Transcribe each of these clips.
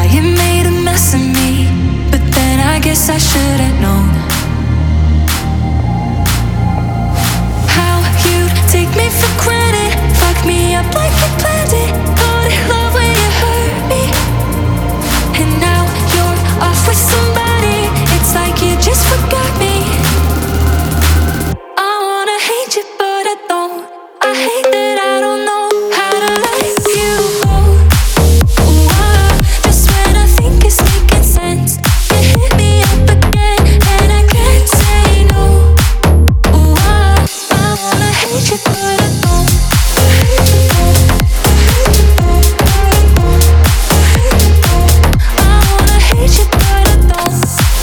you made a mess of me, but then I guess I should've known how you'd take me for granted, fuck me up like you planned it, called it love when you hurt me, and now you're off with somebody. It's like you just forgot me. I wanna hate you, but I don't. I hate that I don't know how to let you go. Ooh, just when I think it's making sense, you hit me up again, and I can't say no. Ooh, I wanna hate you, but I don't. I wanna hate you, but I don't.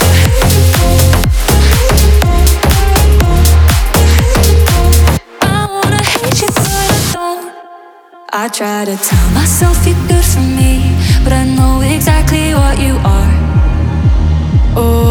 I wanna hate you, but I don't. I try to tell myself you're good for me, but I know exactly what you are. Oh,